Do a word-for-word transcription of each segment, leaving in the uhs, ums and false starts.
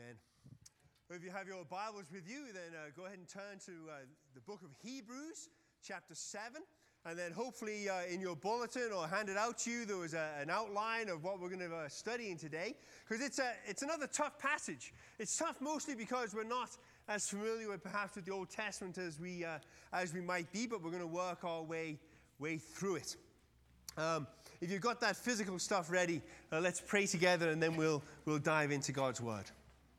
Amen. Well, if you have your Bibles with you, then uh, go ahead and turn to uh, the book of Hebrews, chapter seven. And then hopefully uh, in your bulletin or handed out to you, there was a, an outline of what we're going to be uh, studying today. Because it's, a, it's another tough passage. It's tough mostly because we're not as familiar with perhaps with the Old Testament as we, uh, as we might be, but we're going to work our way, way through it. Um, if you've got that physical stuff ready, uh, let's pray together and then we'll, we'll dive into God's Word.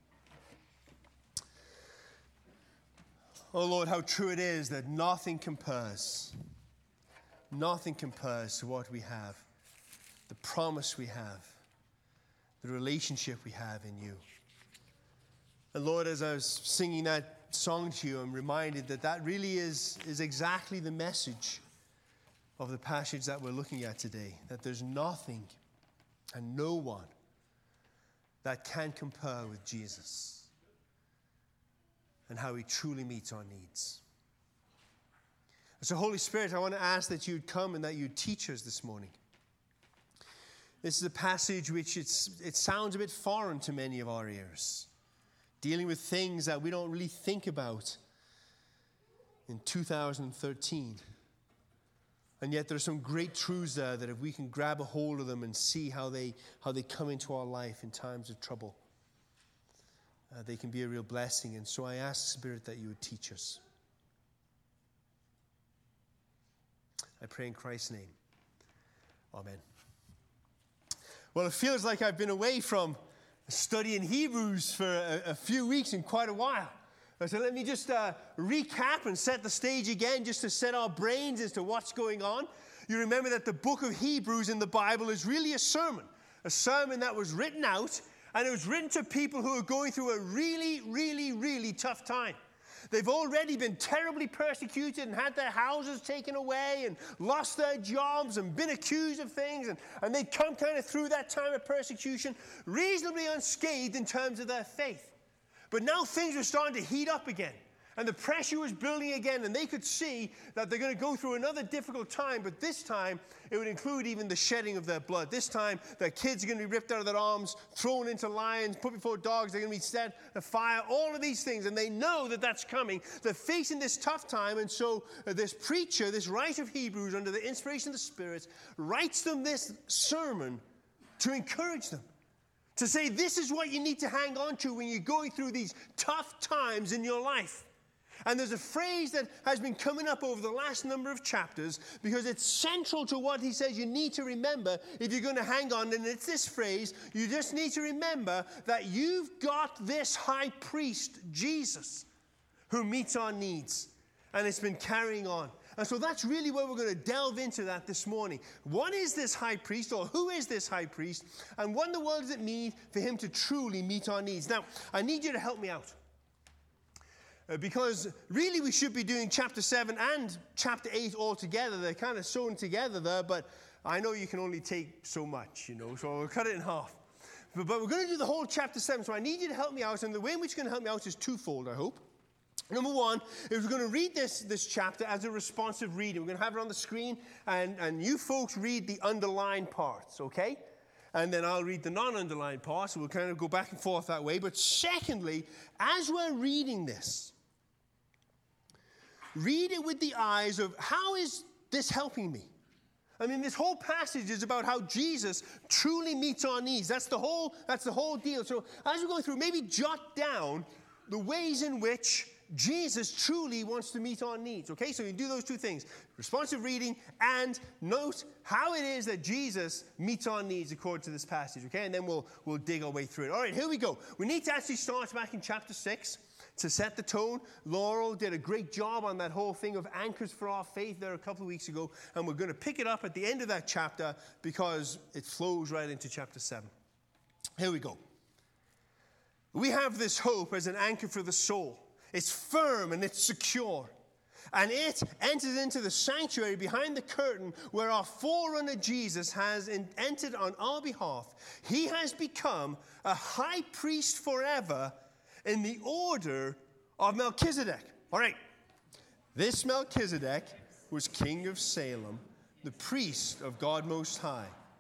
Oh Lord, how true it is that nothing compares. Nothing compares to what we have, the promise we have, the relationship we have in you. And Lord, as I was singing that song to you, I'm reminded that that really is, is exactly the message of the passage that we're looking at today, that there's nothing and no one that can compare with Jesus and how he truly meets our needs. So Holy Spirit, I want to ask that you'd come and that you'd teach us this morning. This is a passage which it's, it sounds a bit foreign to many of our ears, dealing with things that we don't really think about in two thousand thirteen. And yet there's some great truths there that if we can grab a hold of them and see how they, how they come into our life in times of trouble, uh, they can be a real blessing. And so I ask, Spirit, that you would teach us. I pray in Christ's name. Amen. Well, it feels like I've been away from studying Hebrews for a, a few weeks and quite a while. So let me just uh, recap and set the stage again, just to set our brains as to what's going on. You remember that the book of Hebrews in the Bible is really a sermon, a sermon that was written out, and it was written to people who are going through a really, really, really tough time. They've already been terribly persecuted and had their houses taken away and lost their jobs and been accused of things. And, and they'd come kind of through that time of persecution reasonably unscathed in terms of their faith. But now things were starting to heat up again. And the pressure was building again. And they could see that they're going to go through another difficult time. But this time, it would include even the shedding of their blood. This time, their kids are going to be ripped out of their arms, thrown into lions, put before dogs. They're going to be set afire. All of these things. And they know that that's coming. They're facing this tough time. And so uh, this preacher, this writer of Hebrews, under the inspiration of the Spirit, writes them this sermon to encourage them. To say, this is what you need to hang on to when you're going through these tough times in your life. And there's a phrase that has been coming up over the last number of chapters because it's central to what he says you need to remember if you're going to hang on. And it's this phrase, you just need to remember that you've got this high priest, Jesus, who meets our needs. And it's been carrying on. And so that's really where we're going to delve into that this morning. What is this high priest, or who is this high priest? And what in the world does it mean for him to truly meet our needs? Now, I need you to help me out. Uh, because really we should be doing chapter seven and chapter eight all together. They're kind of sewn together there, but I know you can only take so much, you know, so we'll cut it in half. But, but we're going to do the whole chapter seven, so I need you to help me out. And the way in which you're going to help me out is twofold, I hope. Number one is we're going to read this, this chapter as a responsive reading. We're going to have it on the screen, and, and you folks read the underlined parts, okay? And then I'll read the non-underlined parts, so we'll kind of go back and forth that way. But secondly, as we're reading this, read it with the eyes of, how is this helping me? I mean, this whole passage is about how Jesus truly meets our needs. That's the whole, that's the whole deal. So as we're going through, maybe jot down the ways in which Jesus truly wants to meet our needs. Okay, so you do those two things. Responsive reading and note how it is that Jesus meets our needs according to this passage. Okay, and then we'll we'll dig our way through it. All right, here we go. We need to actually start back in chapter six to set the tone. Laurel did a great job on that whole thing of anchors for our faith there a couple of weeks ago. And we're going to pick it up at the end of that chapter because it flows right into chapter seven. Here we go. We have this hope as an anchor for the soul. It's firm and it's secure. And it enters into the sanctuary behind the curtain where our forerunner Jesus has entered on our behalf. He has become a high priest forever in the order of Melchizedek. All right. This Melchizedek was king of Salem, the priest of God Most High.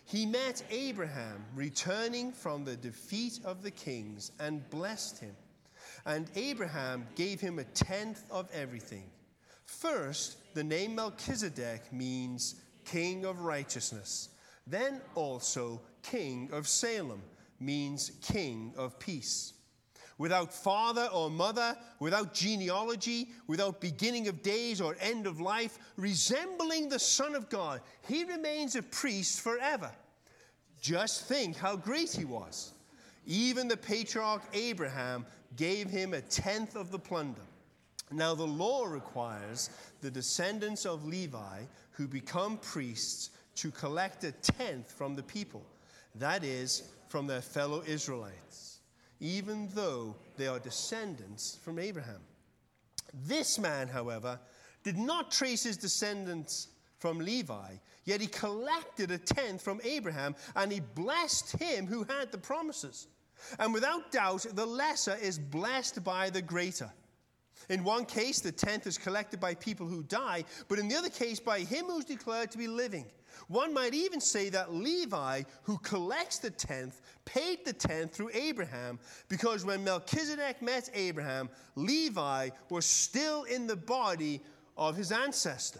he met Abraham returning from the defeat of the kings and blessed him. And Abraham gave him a tenth of everything. First, the name Melchizedek means king of righteousness. Then also king of Salem means king of peace. Without father or mother, without genealogy, without beginning of days or end of life, resembling the Son of God, he remains a priest forever. Just think how great he was. Even the patriarch Abraham gave him a tenth of the plunder. Now the law requires the descendants of Levi who become priests to collect a tenth from the people, that is, from their fellow Israelites, even though they are descendants from Abraham. This man, however, did not trace his descendants from Levi, yet he collected a tenth from Abraham, and he blessed him who had the promises. And without doubt, the lesser is blessed by the greater. In one case, the tenth is collected by people who die, but in the other case, by him who's declared to be living. One might even say that Levi, who collects the tenth, paid the tenth through Abraham, because when Melchizedek met Abraham, Levi was still in the body of his ancestor.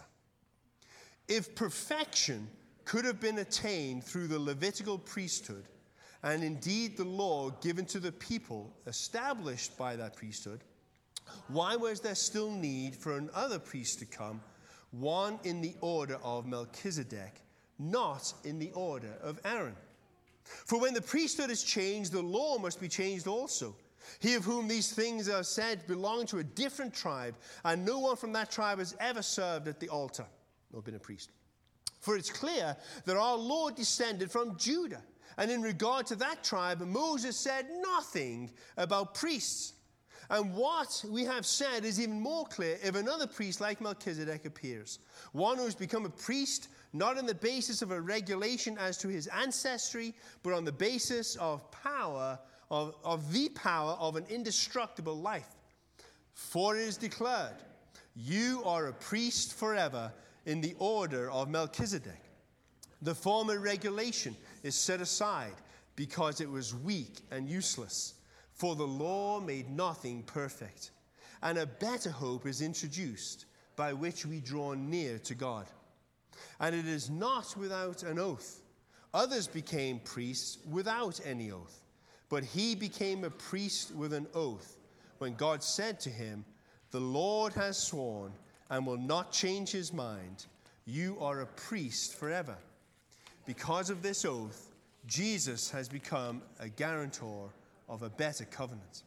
If perfection could have been attained through the Levitical priesthood, and indeed the law given to the people established by that priesthood, why was there still need for another priest to come, one in the order of Melchizedek, not in the order of Aaron? For when the priesthood is changed, the law must be changed also. He of whom these things are said belonged to a different tribe, and no one from that tribe has ever served at the altar, nor been a priest. For it's clear that our Lord descended from Judah, and in regard to that tribe, Moses said nothing about priests. And what we have said is even more clear if another priest like Melchizedek appears, one who has become a priest not on the basis of a regulation as to his ancestry, but on the basis of power, of, of the power of an indestructible life. For it is declared, you are a priest forever in the order of Melchizedek. The former regulation is set aside because it was weak and useless. For the law made nothing perfect, and a better hope is introduced by which we draw near to God. And it is not without an oath. Others became priests without any oath, but he became a priest with an oath when God said to him, the Lord has sworn and will not change his mind. You are a priest forever. Because of this oath, Jesus has become a guarantor of a better covenant.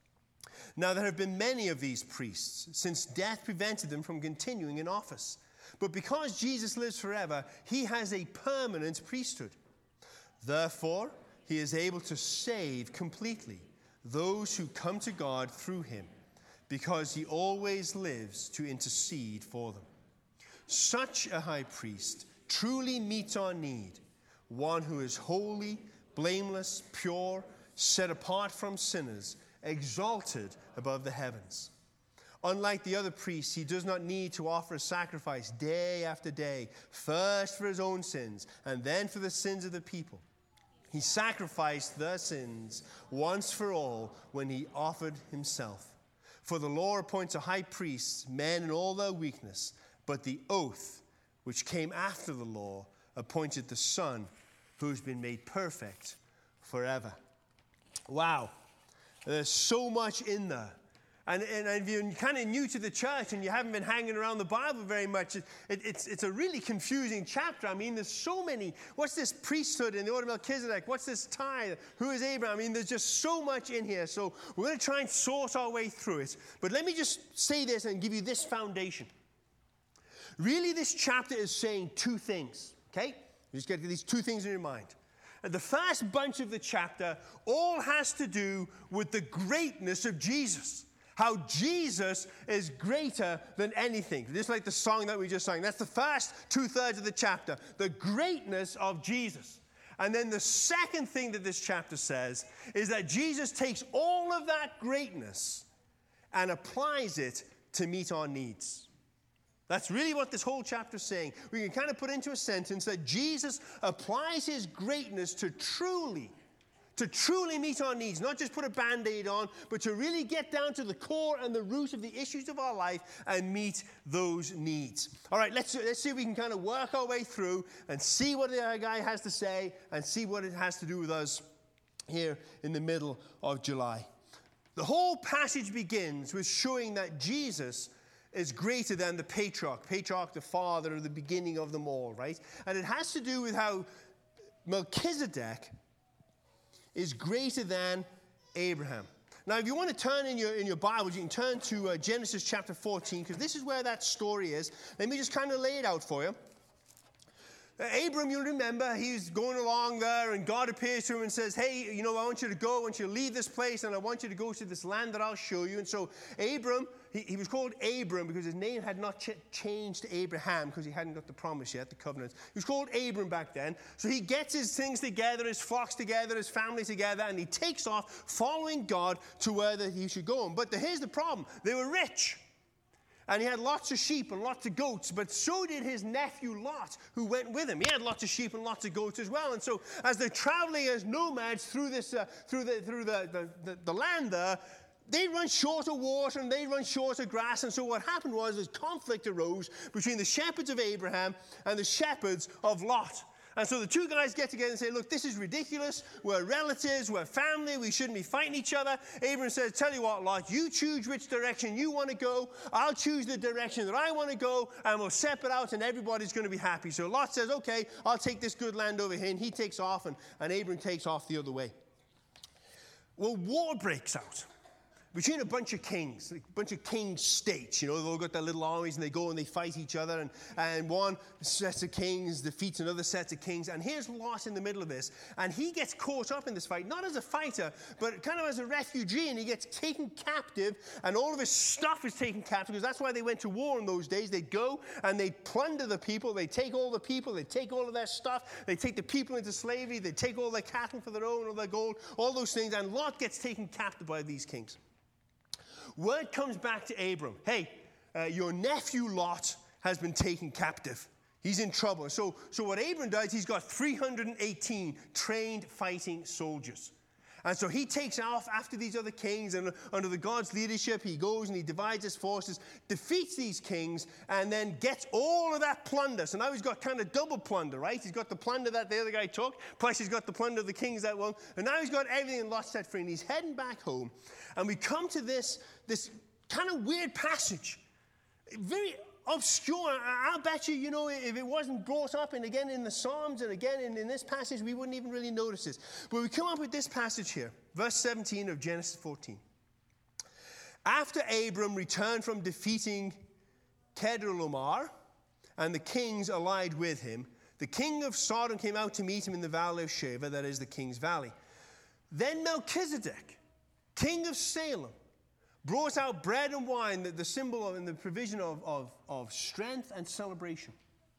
Now there have been many of these priests, since death prevented them from continuing in office. But because Jesus lives forever, he has a permanent priesthood. Therefore, he is able to save completely those who come to God through him, because he always lives to intercede for them. Such a high priest truly meets our need, one who is holy, blameless, pure, set apart from sinners, exalted above the heavens. Unlike the other priests, he does not need to offer a sacrifice day after day, first for his own sins and then for the sins of the people. He sacrificed their sins once for all when he offered himself. For the law appoints a high priest, men in all their weakness, but the oath, which came after the law, appointed the Son, who has been made perfect forever. Wow, there's so much in there. And, and if you're kind of new to the church and you haven't been hanging around the Bible very much, it, it, it's, it's a really confusing chapter. I mean, there's so many. What's this priesthood in the order of Melchizedek? What's this tithe? Who is Abraham? I mean, there's just so much in here. So we're going to try and sort our way through it. But let me just say this and give you this foundation. Really, this chapter is saying two things, okay? You just get these two things in your mind. And the first bunch of the chapter all has to do with the greatness of Jesus. How Jesus is greater than anything. Just like the song that we just sang. That's the first two-thirds of the chapter. The greatness of Jesus. And then the second thing that this chapter says is that Jesus takes all of that greatness and applies it to meet our needs. That's really what this whole chapter is saying. We can kind of put into a sentence that Jesus applies his greatness to truly, to truly meet our needs, not just put a Band-Aid on, but to really get down to the core and the root of the issues of our life and meet those needs. All right, let's, let's see if we can kind of work our way through and see what the other guy has to say and see what it has to do with us here in the middle of July. The whole passage begins with showing that Jesus is greater than the patriarch, patriarch, the father, or the beginning of them all, right? And it has to do with how Melchizedek is greater than Abraham. Now, if you want to turn in your, in your Bibles, you can turn to uh, Genesis chapter fourteen, because this is where that story is. Let me just kind of lay it out for you. Abram, you'll remember, he's going along there, and God appears to him and says, hey, you know, I want you to go, I want you to leave this place, and I want you to go to this land that I'll show you. And so Abram, he, he was called Abram because his name had not ch- changed to Abraham because he hadn't got the promise yet, the covenant. He was called Abram back then. So he gets his things together, his flocks together, his family together, and he takes off following God to where that he should go. But the, here's the problem. They were rich. And he had lots of sheep and lots of goats, but so did his nephew Lot, who went with him. He had lots of sheep and lots of goats as well. And so as they're traveling as nomads through this, uh, through the through the, the, the, the land there, they run short of water and they run short of grass. And so what happened was this conflict arose between the shepherds of Abraham and the shepherds of Lot. And so the two guys get together and say, look, this is ridiculous. We're relatives. We're family. We shouldn't be fighting each other. Abram says, tell you what, Lot, you choose which direction you want to go. I'll choose the direction that I want to go, and we'll separate out, and everybody's going to be happy. So Lot says, okay, I'll take this good land over here. And he takes off, and, and Abram takes off the other way. Well, war breaks out between a bunch of kings, a bunch of king states. You know, they've all got their little armies, and they go and they fight each other, and, and one set of kings defeats another set of kings, and here's Lot in the middle of this, and he gets caught up in this fight, not as a fighter, but kind of as a refugee, and he gets taken captive, and all of his stuff is taken captive, because that's why they went to war in those days. They'd go, and they'd plunder the people, they'd take all the people, they'd take all of their stuff, they'd take the people into slavery, they'd take all their cattle for their own, all their gold, all those things, and Lot gets taken captive by these kings. Word comes back to Abram, hey, uh, your nephew Lot has been taken captive. He's in trouble. So, so what Abram does, he's got three hundred eighteen trained fighting soldiers. And so he takes off after these other kings, and under the God's leadership, he goes and he divides his forces, defeats these kings, and then gets all of that plunder. So now he's got kind of double plunder, right? He's got the plunder that the other guy took, plus he's got the plunder of the kings that won, and now he's got everything Lot set free, and he's heading back home. And we come to this, this kind of weird passage, very obscure. I'll bet you, you know, if it wasn't brought up, and again in the Psalms, and again in, in this passage, we wouldn't even really notice this. But we come up with this passage here, verse seventeen of Genesis fourteen. After Abram returned from defeating Kedorlaomer, and the kings allied with him, the king of Sodom came out to meet him in the valley of Sheva, that is the king's valley. Then Melchizedek, king of Salem, brought out bread and wine, the, the symbol of, and the provision of, of, of strength and celebration.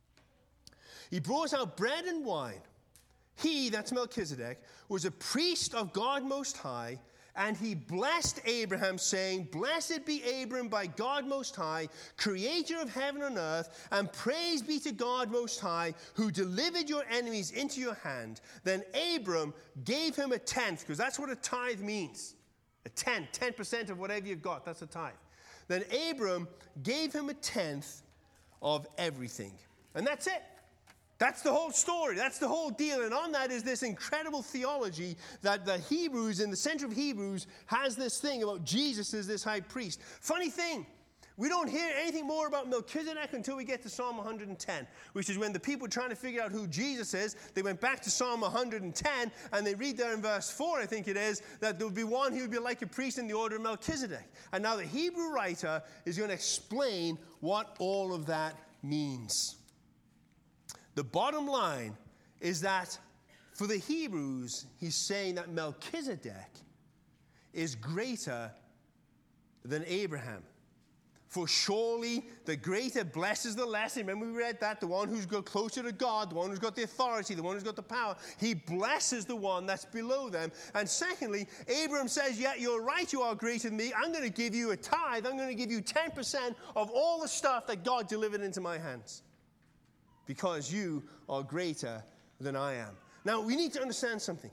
He brought out bread and wine. He, that's Melchizedek, was a priest of God Most High, and he blessed Abraham, saying, blessed be Abram by God Most High, creator of heaven and earth, and praise be to God Most High, who delivered your enemies into your hand. Then Abram gave him a tenth, because that's what a tithe means. A tenth, ten percent of whatever you've got, that's a tithe. Then Abram gave him a tenth of everything. And that's it. That's the whole story. That's the whole deal. And on that is this incredible theology that the Hebrews, in the center of Hebrews, has this thing about Jesus as this high priest. Funny thing, we don't hear anything more about Melchizedek until we get to Psalm one hundred ten, which is when the people trying to figure out who Jesus is, they went back to Psalm one hundred ten, and they read there in verse four, I think it is, that there would be one who would be like a priest in the order of Melchizedek. And now the Hebrew writer is going to explain what all of that means. The bottom line is that for the Hebrews, he's saying that Melchizedek is greater than Abraham. For surely the greater blesses the lesser. Remember we read that? The one who's got closer to God, the one who's got the authority, the one who's got the power. He blesses the one that's below them. And secondly, Abraham says, yeah, you're right, you are greater than me. I'm going to give you a tithe. I'm going to give you ten percent of all the stuff that God delivered into my hands. Because you are greater than I am. Now, we need to understand something.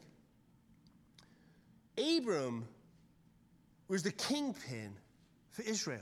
Abram was the kingpin for Israel.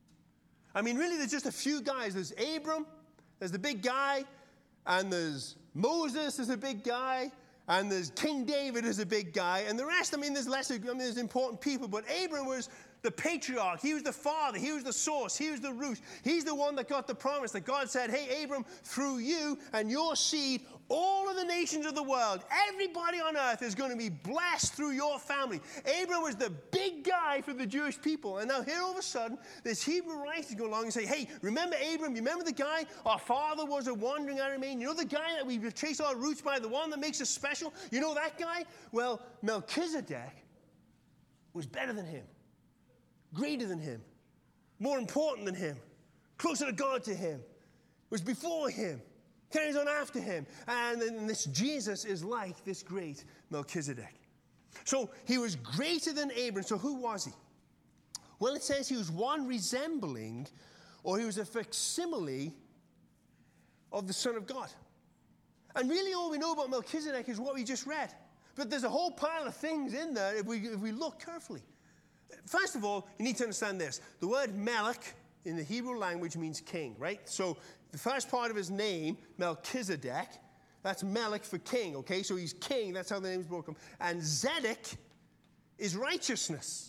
I mean, really, there's just a few guys. There's Abram, there's the big guy, and there's Moses, there's a big guy, and there's King David, there's a big guy, and the rest, I mean, there's lesser, I mean, there's important people, but Abram was the patriarch. He was the father. He was the source. He was the root. He's the one that got the promise that God said, hey, Abram, through you and your seed, all of the nations of the world, everybody on earth is going to be blessed through your family. Abram was the big guy for the Jewish people. And now here all of a sudden, this Hebrew writers go along and say, hey, remember Abram? You remember the guy? Our father was a wandering Aramean. You know the guy that we trace our roots by, the one that makes us special? You know that guy? Well, Melchizedek was better than him. Greater than him, more important than him, closer to God to him, was before him, carries on after him. And then this Jesus is like this great Melchizedek. So he was greater than Abram. So who was he? Well, it says he was one resembling, or he was a facsimile of the Son of God. And really all we know about Melchizedek is what we just read. But there's a whole pile of things in there if we, if we look carefully. First of all, you need to understand this. The word Melech in the Hebrew language means king, right? So the first part of his name, Melchizedek, that's Melech for king, okay? So he's king, that's how the name is broken. And Zedek is righteousness.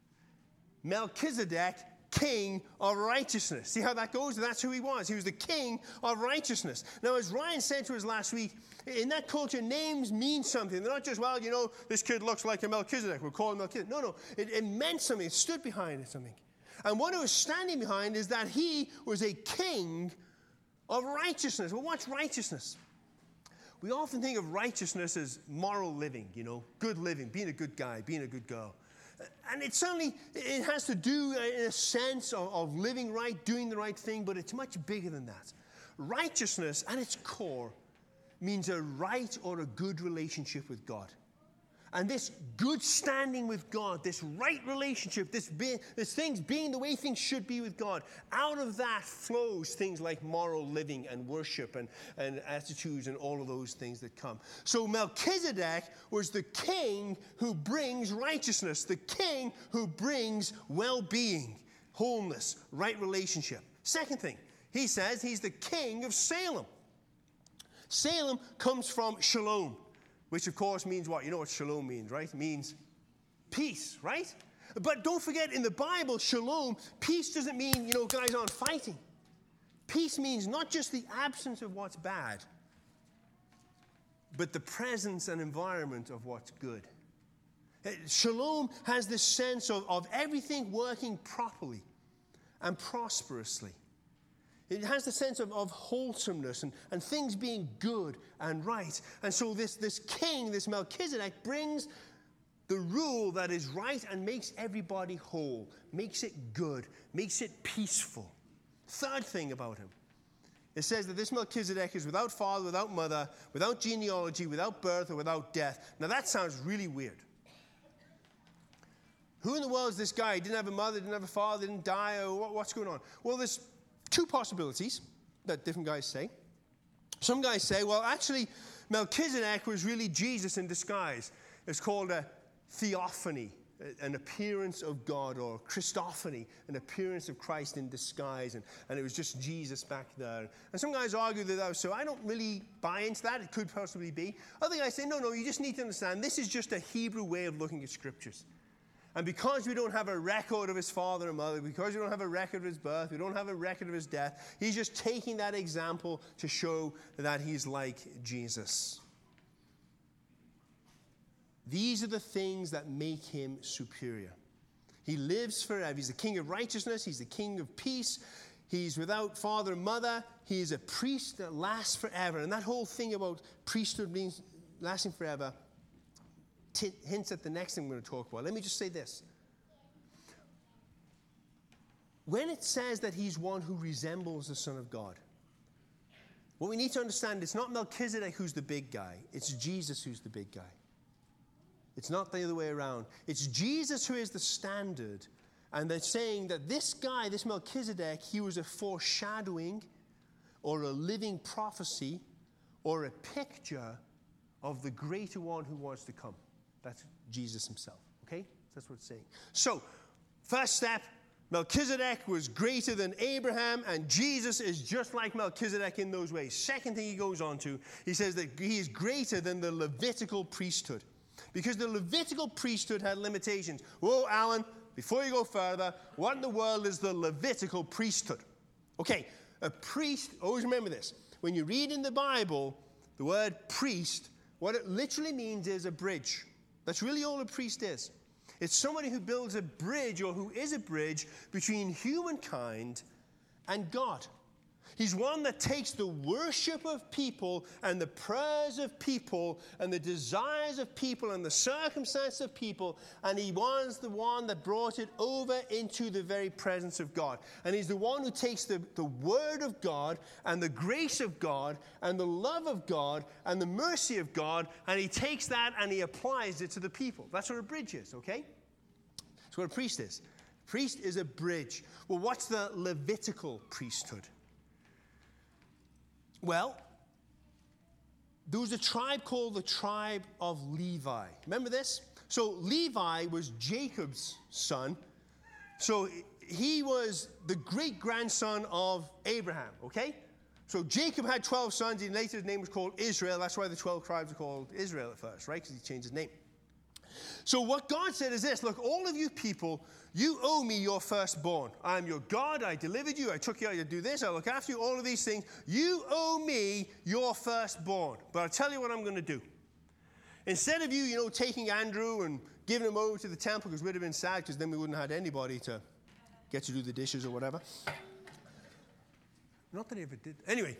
Melchizedek, king of righteousness. See how that goes? That's who he was. He was the king of righteousness. Now, as Ryan said to us last week, in that culture, names mean something. They're not just, well, you know, this kid looks like a Melchizedek. We'll call him Melchizedek. No, no. It, it meant something. It stood behind it something. And what it was standing behind is that he was a king of righteousness. Well, what's righteousness? We often think of righteousness as moral living, you know, good living, being a good guy, being a good girl. And it certainly, it has to do in a sense of, of living right, doing the right thing, but it's much bigger than that. Righteousness, at its core, means a right or a good relationship with God. And this good standing with God, this right relationship, this, be, this things being the way things should be with God, out of that flows things like moral living and worship and, and attitudes and all of those things that come. So Melchizedek was the king who brings righteousness, the king who brings well-being, wholeness, right relationship. Second thing, he says he's the king of Salem. Salem comes from shalom, which of course means what? You know what shalom means, right? It means peace, right? But don't forget, in the Bible, shalom, peace doesn't mean, you know, guys aren't fighting. Peace means not just the absence of what's bad, but the presence and environment of what's good. Shalom has this sense of, of everything working properly and prosperously. It has the sense of, of wholesomeness and, and things being good and right. And so this, this king, this Melchizedek, brings the rule that is right and makes everybody whole, makes it good, makes it peaceful. Third thing about him, it says that this Melchizedek is without father, without mother, without genealogy, without birth, or without death. Now that sounds really weird. Who in the world is this guy? He didn't have a mother, didn't have a father, didn't die, or what, what's going on? Well, there's two possibilities that different guys say. Some guys say, well, actually, Melchizedek was really Jesus in disguise. It's called a theophany, an appearance of God, or Christophany, an appearance of Christ in disguise, and, and it was just Jesus back there. And some guys argue that that was so. I don't really buy into that. It could possibly be. Other guys say, no, no, you just need to understand, this is just a Hebrew way of looking at Scriptures. And because we don't have a record of his father and mother, because we don't have a record of his birth, we don't have a record of his death, he's just taking that example to show that he's like Jesus. These are the things that make him superior. He lives forever. He's the king of righteousness. He's the king of peace. He's without father and mother. He is a priest that lasts forever. And that whole thing about priesthood means lasting forever T- hints at the next thing I'm going to talk about. Let me just say this. when it says that he's one who resembles the Son of God, what we need to understand, it's not Melchizedek who's the big guy. It's Jesus who's the big guy. It's not the other way around. It's Jesus who is the standard. And they're saying that this guy, this Melchizedek, he was a foreshadowing or a living prophecy or a picture of the greater one who was to come. That's Jesus himself. Okay? That's what it's saying. So, first step, Melchizedek was greater than Abraham, and Jesus is just like Melchizedek in those ways. Second thing he goes on to, he says that he is greater than the Levitical priesthood. Because the Levitical priesthood had limitations. Whoa, Alan, before you go further, what in the world is the Levitical priesthood? Okay, a priest, always remember this. When you read in the Bible, the word priest, what it literally means is a bridge. That's really all a priest is. It's somebody who builds a bridge, or who is a bridge, between humankind and God. He's one that takes the worship of people and the prayers of people and the desires of people and the circumstances of people, and he was the one that brought it over into the very presence of God. And he's the one who takes the, the word of God and the grace of God and the love of God and the mercy of God, and he takes that and he applies it to the people. That's what a bridge is, okay? That's what a priest is. A priest is a bridge. Well, what's the Levitical priesthood? Well, there was a tribe called the tribe of Levi. Remember this? So Levi was Jacob's son. So he was the great-grandson of Abraham, okay? So Jacob had twelve sons. He later his name was called Israel. That's why the twelve tribes are called Israel at first, right? Because he changed his name. So what God said is this: look, all of you people, you owe me your firstborn. I am your God. I delivered you. I took you out to do this. I look after you. All of these things. You owe me your firstborn. But I'll tell you what I'm going to do. Instead of you, you know, taking Andrew and giving him over to the temple, because we'd have been sad, because then we wouldn't have had anybody to get to do the dishes or whatever. Not that he ever did. Anyway,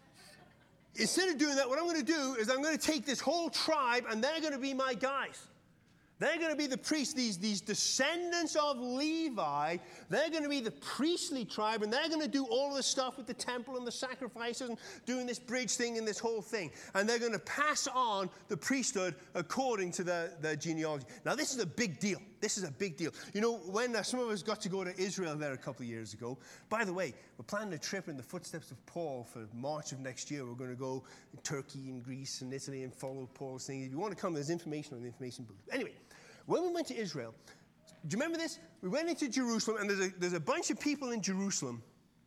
instead of doing that, what I'm going to do is I'm going to take this whole tribe, and they're going to be my guys. They're going to be the priests, these, these descendants of Levi. They're going to be the priestly tribe, and they're going to do all of the stuff with the temple and the sacrifices and doing this bridge thing and this whole thing. And they're going to pass on the priesthood according to their, their genealogy. Now, this is a big deal. This is a big deal. You know, when uh, some of us got to go to Israel there a couple of years ago, by the way, we're planning a trip in the footsteps of Paul for March of next year. We're going to go to Turkey and Greece and Italy and follow Paul's thing. If you want to come, there's information on the information booth. Anyway, when we went to Israel, do you remember this? We went into Jerusalem, and there's a, there's a bunch of people in Jerusalem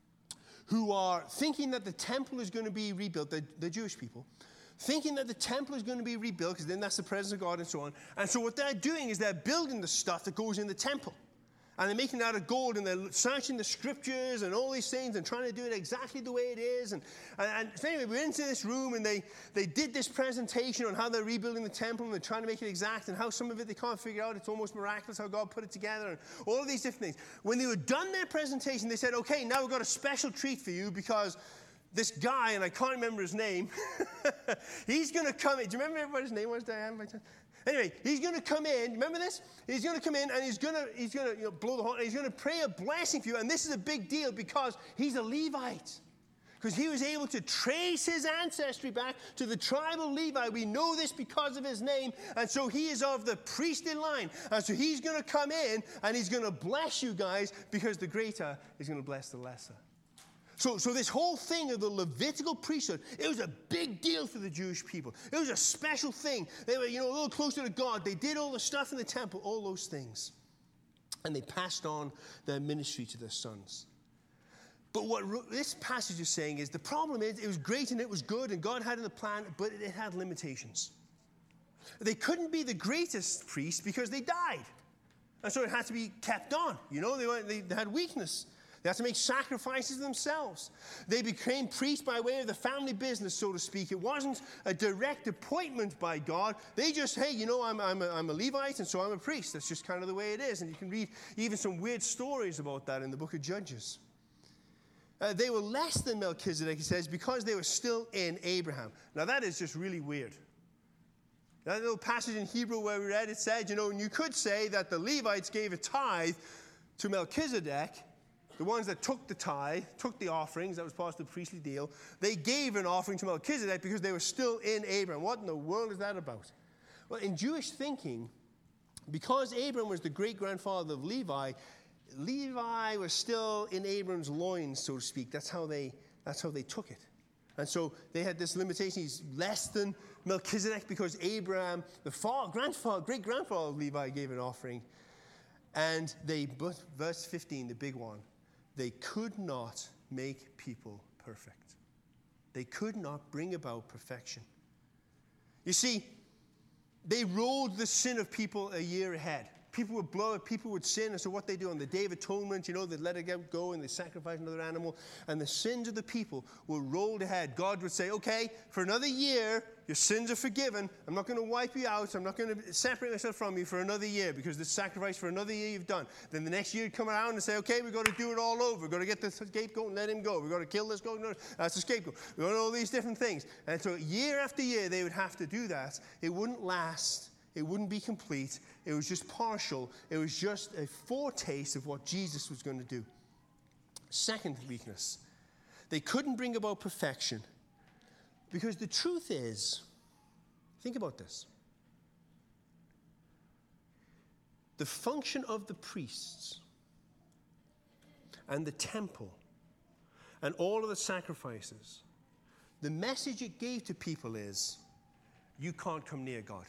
who are thinking that the temple is going to be rebuilt. They're, they're Jewish people. Thinking that the temple is going to be rebuilt, because then that's the presence of God and so on. And so what they're doing is they're building the stuff that goes in the temple. And they're making it out of gold, and they're searching the scriptures and all these things and trying to do it exactly the way it is. And, and, and so anyway, we went into this room, and they, they did this presentation on how they're rebuilding the temple, and they're trying to make it exact, and how some of it they can't figure out. It's almost miraculous how God put it together, and all of these different things. When they were done their presentation, they said, okay, now we've got a special treat for you, because this guy, and I can't remember his name, he's going to come in. Do you remember what his name was, Diane? Anyway, he's going to come in. Remember this? He's going to come in, and he's going to he's going to you know, blow the horn. And he's going to pray a blessing for you. And this is a big deal, because he's a Levite. Because he was able to trace his ancestry back to the tribe of Levi. We know this because of his name. And so he is of the priestly line. And so he's going to come in, and he's going to bless you guys, because the greater is going to bless the lesser. So, so this whole thing of the Levitical priesthood, it was a big deal for the Jewish people. It was a special thing. They were, you know, a little closer to God. They did all the stuff in the temple, all those things. And they passed on their ministry to their sons. But what this passage is saying is, the problem is, it was great and it was good, and God had in the plan, but it had limitations. They couldn't be the greatest priests because they died. And so it had to be kept on. You know, they, were, they had weakness. They had to make sacrifices themselves. They became priests by way of the family business, so to speak. It wasn't a direct appointment by God. They just, hey, you know, I'm, I'm, a, I'm a Levite, and so I'm a priest. That's just kind of the way it is. And you can read even some weird stories about that in the book of Judges. Uh, they were less than Melchizedek, he says, because they were still in Abraham. Now, that is just really weird. That little passage in Hebrew where we read, it said, you know, and you could say that the Levites gave a tithe to Melchizedek, the ones that took the tithe, took the offerings, that was part of the priestly deal, they gave an offering to Melchizedek because they were still in Abraham. What in the world is that about? Well, in Jewish thinking, because Abraham was the great-grandfather of Levi, Levi was still in Abraham's loins, so to speak. That's how they, that's how they took it. And so they had this limitation. He's less than Melchizedek because Abraham, the father, grandfather, great-grandfather of Levi, gave an offering. And they, verse fifteen, the big one, they could not make people perfect. They could not bring about perfection. You see, they rolled the sin of people a year ahead. People would blow it, people would sin, and so what they do on the Day of Atonement, you know, they'd let it go and they sacrifice another animal, and the sins of the people were rolled ahead. God would say, okay, for another year, your sins are forgiven. I'm not going to wipe you out. I'm not going to separate myself from you for another year because this sacrifice for another year you've done. Then the next year you'd come around and say, okay, we've got to do it all over. We've got to get the scapegoat and let him go. We've got to kill this goat. No, that's the scapegoat. We've got all these different things. And so year after year they would have to do that. It wouldn't last. It wouldn't be complete. It was just partial. It was just a foretaste of what Jesus was going to do. Second weakness, they couldn't bring about perfection because the truth is, think about this. The function of the priests and the temple and all of the sacrifices, the message it gave to people is, you can't come near God.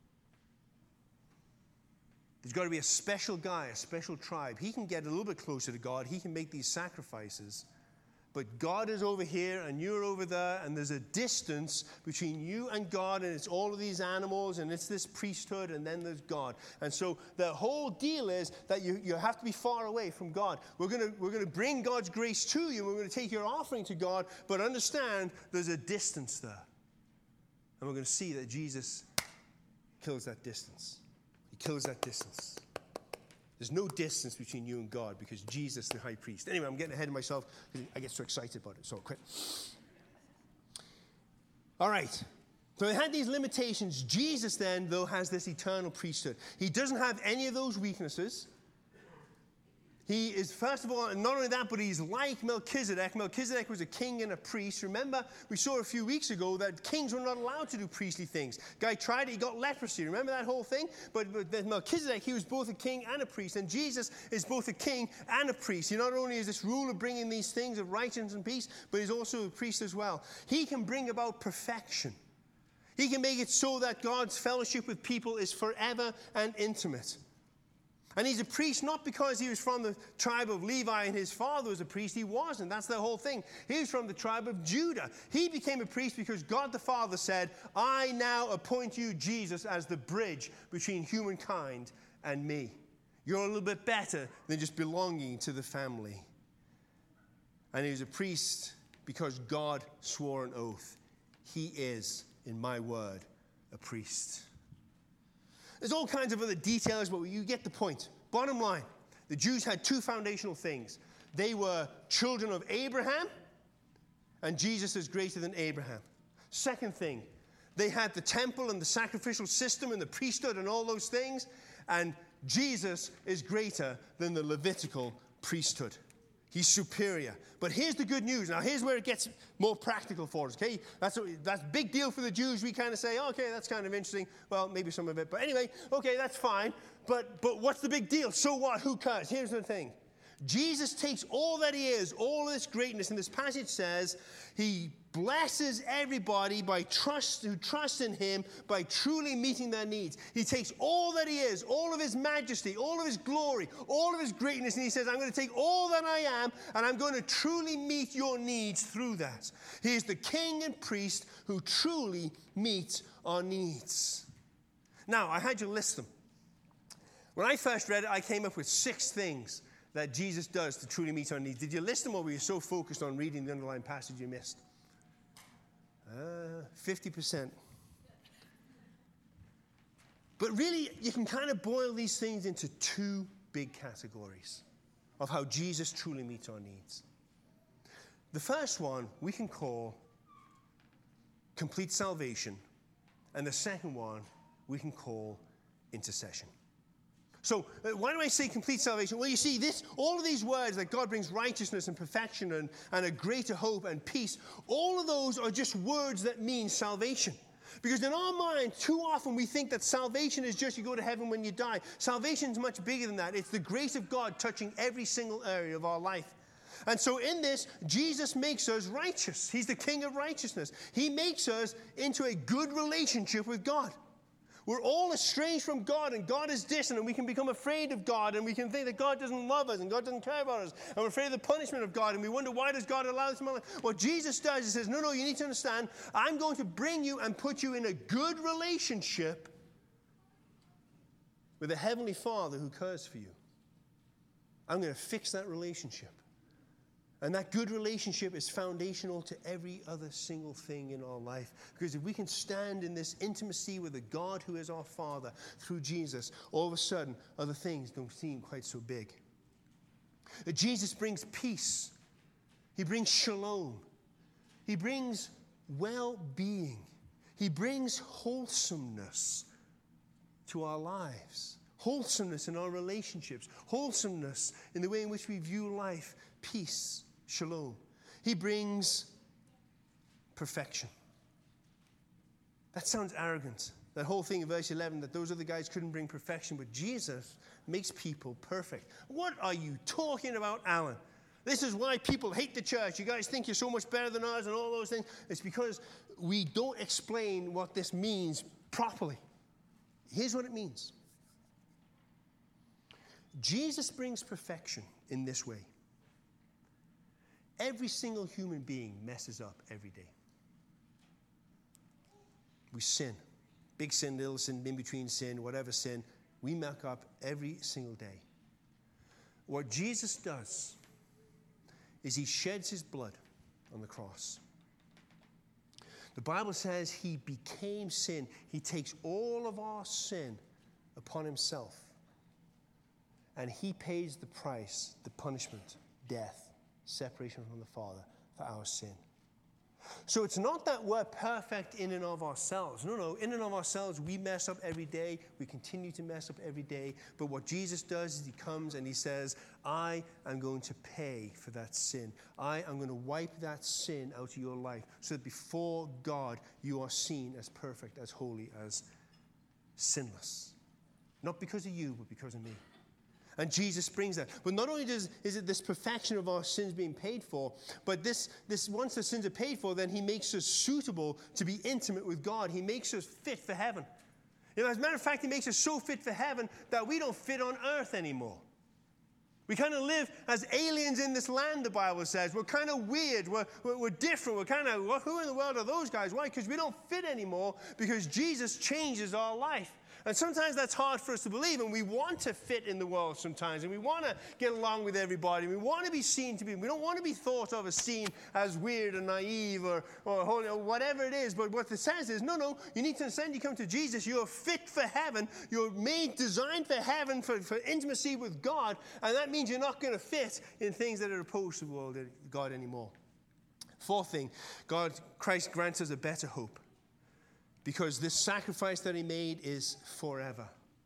There's got to be a special guy, a special tribe. He can get a little bit closer to God. He can make these sacrifices. But God is over here and you're over there, and there's a distance between you and God, and it's all of these animals, and it's this priesthood, and then there's God. And so the whole deal is that you, you have to be far away from God. We're going we're going to bring God's grace to you. We're going to take your offering to God, but understand there's a distance there. And we're going to see that Jesus kills that distance. He kills that distance. There's no distance between you and God because Jesus, the high priest. Anyway, I'm getting ahead of myself because I get so excited about it, so I'll quit. All right. So they had these limitations. Jesus then, though, has this eternal priesthood. He doesn't have any of those weaknesses. He is, first of all, not only that, but he's like Melchizedek. Melchizedek was a king and a priest. Remember, we saw a few weeks ago that kings were not allowed to do priestly things. Guy tried it, he got leprosy. Remember that whole thing? But, but Melchizedek, he was both a king and a priest. And Jesus is both a king and a priest. He not only is this ruler bringing these things of righteousness and peace, but he's also a priest as well. He can bring about perfection. He can make it so that God's fellowship with people is forever and intimate. And he's a priest not because he was from the tribe of Levi and his father was a priest. He wasn't. That's the whole thing. He was from the tribe of Judah. He became a priest because God the Father said, I now appoint you, Jesus, as the bridge between humankind and me. You're a little bit better than just belonging to the family. And he was a priest because God swore an oath. He is, in my word, a priest. There's all kinds of other details, but you get the point. Bottom line, the Jews had two foundational things. They were children of Abraham, and Jesus is greater than Abraham. Second thing, they had the temple and the sacrificial system and the priesthood and all those things, and Jesus is greater than the Levitical priesthood. He's superior. But here's the good news. Now, here's where it gets more practical for us, okay? That's a, that's a big deal for the Jews. We kind of say, okay, that's kind of interesting. Well, maybe some of it. But anyway, okay, that's fine. But, but what's the big deal? So what? Who cares? Here's the thing. Jesus takes all that he is, all of this greatness, and this passage says he blesses everybody by trust, who trust in him by truly meeting their needs. He takes all that he is, all of his majesty, all of his glory, all of his greatness, and he says, I'm going to take all that I am, and I'm going to truly meet your needs through that. He is the king and priest who truly meets our needs. Now, I had you list them. When I first read it, I came up with six things that Jesus does to truly meet our needs. Did you list them, or were you so focused on reading the underlying passage you missed? Uh, fifty percent. But really, you can kind of boil these things into two big categories of how Jesus truly meets our needs. The first one we can call complete salvation, and the second one we can call intercession. So uh, why do I say complete salvation? Well, you see, this, all of these words that God brings righteousness and perfection and, and a greater hope and peace, all of those are just words that mean salvation. Because in our mind, too often we think that salvation is just you go to heaven when you die. Salvation is much bigger than that. It's the grace of God touching every single area of our life. And so in this, Jesus makes us righteous. He's the King of righteousness. He makes us into a good relationship with God. We're all estranged from God, and God is distant, and we can become afraid of God, and we can think that God doesn't love us, and God doesn't care about us, and we're afraid of the punishment of God, and we wonder, why does God allow this in my life? What Jesus does, he says, no, no, you need to understand, I'm going to bring you and put you in a good relationship with a heavenly Father who cares for you. I'm going to fix that relationship. And that good relationship is foundational to every other single thing in our life. Because if we can stand in this intimacy with a God who is our Father through Jesus, all of a sudden, other things don't seem quite so big. That Jesus brings peace. He brings shalom. He brings well-being. He brings wholesomeness to our lives. Wholesomeness in our relationships. Wholesomeness in the way in which we view life. Peace. Shalom. He brings perfection. That sounds arrogant. That whole thing in verse eleven, that those other guys couldn't bring perfection, but Jesus makes people perfect. What are you talking about, Alan? This is why people hate the church. You guys think you're so much better than us and all those things. It's because we don't explain what this means properly. Here's what it means. Jesus brings perfection in this way. Every single human being messes up every day. We sin. Big sin, little sin, in-between sin, whatever sin. We muck up every single day. What Jesus does is he sheds his blood on the cross. The Bible says he became sin. He takes all of our sin upon himself. And he pays the price, the punishment, death. Separation from the Father for our sin. So it's not that we're perfect in and of ourselves. No, no. In and of ourselves, we mess up every day. We continue to mess up every day. But what Jesus does is he comes and he says, I am going to pay for that sin. I am going to wipe that sin out of your life so that before God, you are seen as perfect, as holy, as sinless. Not because of you, but because of me. And Jesus brings that. But not only does, is it this perfection of our sins being paid for, but this, this once the sins are paid for, then he makes us suitable to be intimate with God. He makes us fit for heaven. You know, as a matter of fact, he makes us so fit for heaven that we don't fit on earth anymore. We kind of live as aliens in this land, the Bible says. We're kind of weird. We're, we're, we're different. We're kind of, well, who in the world are those guys? Why? Because we don't fit anymore because Jesus changes our life. And sometimes that's hard for us to believe, and we want to fit in the world sometimes, and we want to get along with everybody, and we want to be seen to be, we don't want to be thought of as seen as weird and naive or, or holy or whatever it is. But what it says is, no, no, you need to understand, you come to Jesus, you're fit for heaven, you're made, designed for heaven, for, for intimacy with God, and that means you're not going to fit in things that are opposed to the world, God anymore. Fourth thing, God, Christ grants us a better hope. Because this sacrifice that he made is forever.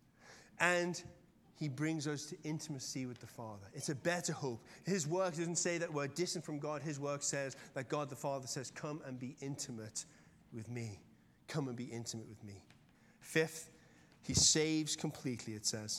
And he brings us to intimacy with the Father. It's a better hope. His work doesn't say that we're distant from God. His work says that God the Father says, come and be intimate with me. Come and be intimate with me. Fifth, he saves completely, it says.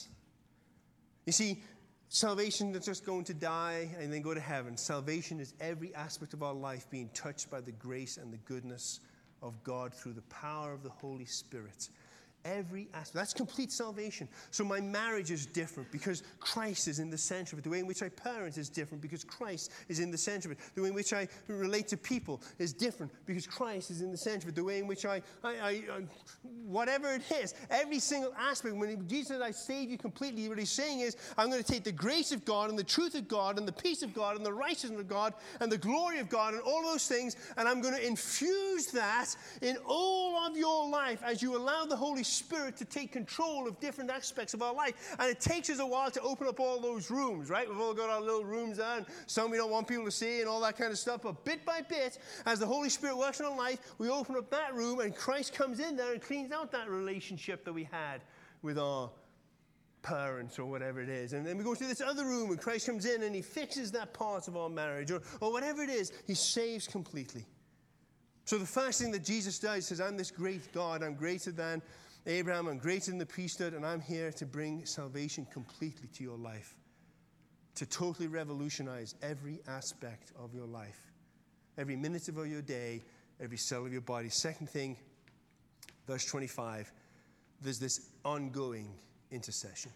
You see, salvation is just going to die and then go to heaven. Salvation is every aspect of our life being touched by the grace and the goodness of God through the power of the Holy Spirit. Every aspect. That's complete salvation. So my marriage is different because Christ is in the center of it. The way in which I parent is different because Christ is in the center of it. The way in which I relate to people is different because Christ is in the center of it. The way in which I, I, I, I whatever it is, every single aspect. When he, Jesus said, I save you completely, what he's saying is, I'm going to take the grace of God and the truth of God and the peace of God and the righteousness of God and the glory of God and all those things, and I'm going to infuse that in all of your life as you allow the Holy Spirit to take control of different aspects of our life. And it takes us a while to open up all those rooms, right? We've all got our little rooms there, and some we don't want people to see and all that kind of stuff. But bit by bit, as the Holy Spirit works in our life, we open up that room, and Christ comes in there and cleans out that relationship that we had with our parents or whatever it is. And then we go to this other room and Christ comes in and he fixes that part of our marriage or, or whatever it is. He saves completely. So the first thing that Jesus does says, I'm this great God. I'm greater than Abraham. I'm greater than the priesthood. And I'm here to bring salvation completely to your life. To totally revolutionize every aspect of your life. Every minute of your day. Every cell of your body. Second thing, verse twenty-five. There's this ongoing intercession.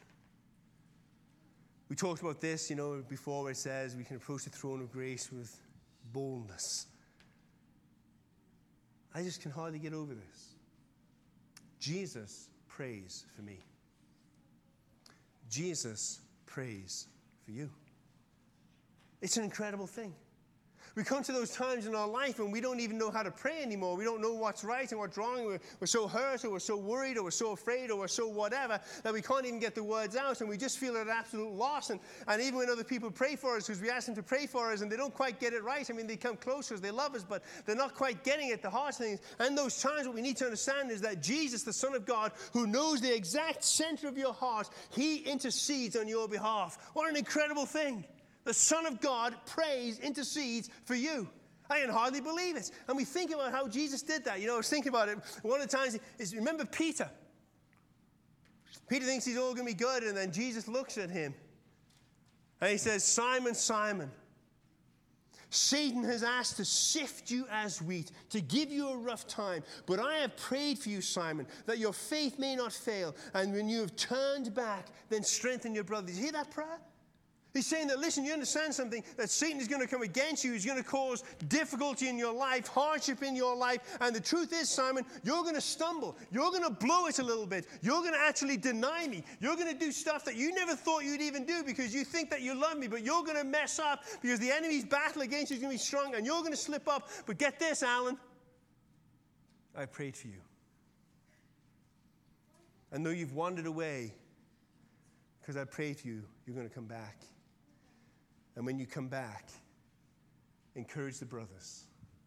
We talked about this, you know, before, where it says we can approach the throne of grace with boldness. I just can hardly get over this. Jesus prays for me. Jesus prays for you. It's an incredible thing. We come to those times in our life when we don't even know how to pray anymore. We don't know what's right and what's wrong. We're, we're so hurt, or we're so worried, or we're so afraid, or we're so whatever, that we can't even get the words out, and we just feel at absolute loss. And, and even when other people pray for us, because we ask them to pray for us, and they don't quite get it right. I mean, they come close to us, they love us, but they're not quite getting it, the heart of things. And those times, what we need to understand is that Jesus, the Son of God, who knows the exact center of your heart, he intercedes on your behalf. What an incredible thing. The Son of God prays, intercedes for you. I can hardly believe it. And we think about how Jesus did that. You know, I was thinking about it. One of the times, is remember Peter? Peter thinks he's all going to be good, and then Jesus looks at him. And he says, Simon, Simon, Satan has asked to sift you as wheat, to give you a rough time. But I have prayed for you, Simon, that your faith may not fail. And when you have turned back, then strengthen your brothers. You hear that prayer? He's saying that, listen, you understand something, that Satan is going to come against you. He's going to cause difficulty in your life, hardship in your life. And the truth is, Simon, you're going to stumble. You're going to blow it a little bit. You're going to actually deny me. You're going to do stuff that you never thought you'd even do because you think that you love me. But you're going to mess up because the enemy's battle against you is going to be strong. And you're going to slip up. But get this, Alan. I prayed for you. And though you've wandered away, because I prayed for you, you're going to come back. And when you come back, encourage the brothers.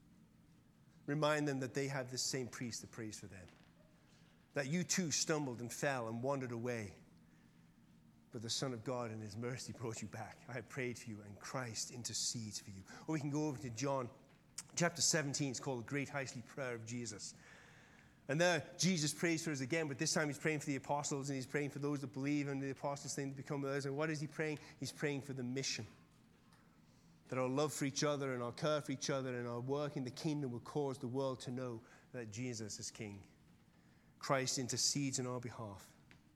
Remind them that they have this same priest that prays for them. That you too stumbled and fell and wandered away. But the Son of God in his mercy brought you back. I prayed for you, and Christ intercedes for you. Or we can go over to John chapter seventeen. It's called the Great High Prayer of Jesus. And there, Jesus prays for us again, but this time he's praying for the apostles, and he's praying for those that believe, and the apostles think to become others. And what is he praying? He's praying for the mission. That our love for each other and our care for each other and our work in the kingdom will cause the world to know that Jesus is King. Christ intercedes on our behalf.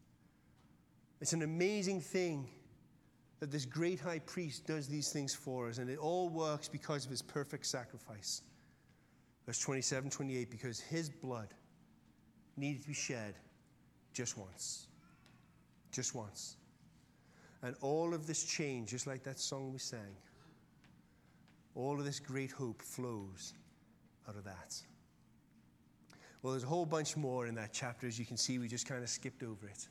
It's an amazing thing that this great high priest does these things for us, and it all works because of his perfect sacrifice. Verse twenty-seven, twenty-eight, because his blood needed to be shed just once. Just once. And all of this change, just like that song we sang, all of this great hope flows out of that. Well, there's a whole bunch more in that chapter. As you can see, we just kind of skipped over it.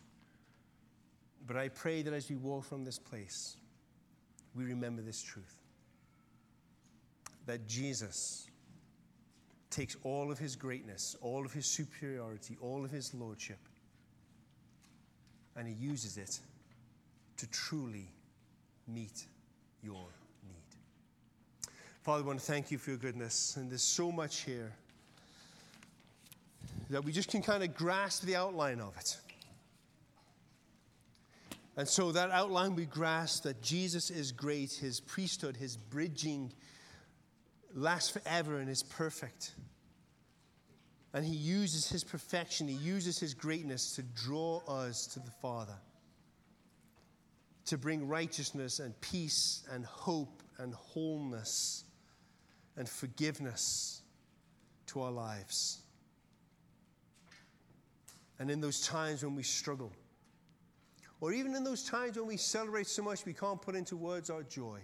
But I pray that as we walk from this place, we remember this truth. That Jesus takes all of his greatness, all of his superiority, all of his lordship, and he uses it to truly meet your need. Father, I want to thank you for your goodness. And there's so much here that we just can kind of grasp the outline of it. And so that outline we grasp that Jesus is great, his priesthood, his bridging lasts forever and is perfect. And he uses his perfection, he uses his greatness to draw us to the Father. To bring righteousness and peace and hope and wholeness and forgiveness to our lives. And in those times when we struggle, or even in those times when we celebrate so much we can't put into words our joy,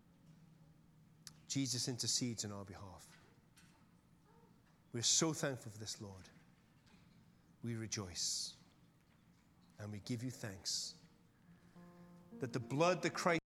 Jesus intercedes on our behalf. We're so thankful for this, Lord. We rejoice and we give you thanks that the blood that Christ